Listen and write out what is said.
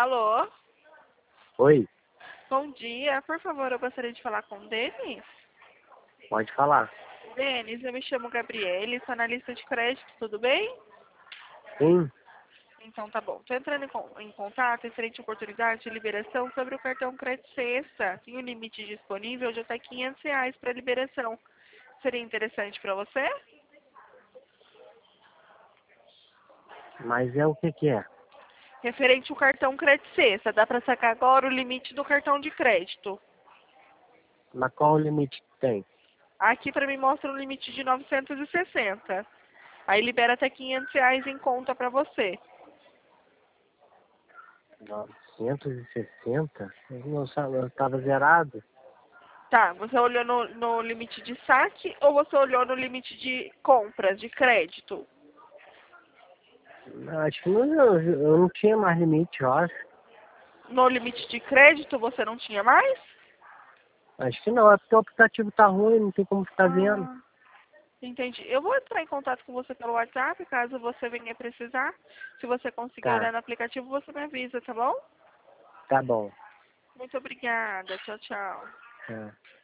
Alô? Oi, Bom dia. Por favor, eu gostaria de falar com o Denis. pode falar. Denis, eu me chamo Gabriele, sou analista de crédito, tudo bem? Sim, Então tá bom. Estou entrando em contato referente à oportunidade de liberação sobre o cartão Crédito Sexta. Tem um limite disponível de até R$ 500 para liberação. Seria interessante para você? mas é o que que é? Referente ao cartão Crédito Sexta, dá para sacar agora o limite do cartão de crédito. Mas qual o limite que tem? Aqui para mim mostra um limite de 960. Aí libera até R$ 500 em conta para você. 960? Eu estava zerado. Tá, você olhou no limite de saque ou você olhou no limite de compras, de crédito? Acho que eu não tinha mais limite, eu acho. No limite de crédito você não tinha mais? Acho que não, é porque o aplicativo tá ruim, não tem como ficar vendo. Ah, entendi. Eu vou entrar em contato com você pelo WhatsApp, caso você venha precisar. Se você conseguir olhar Tá, no aplicativo, você me avisa, tá bom? tá bom. Muito obrigada. Tchau, tchau. Tá.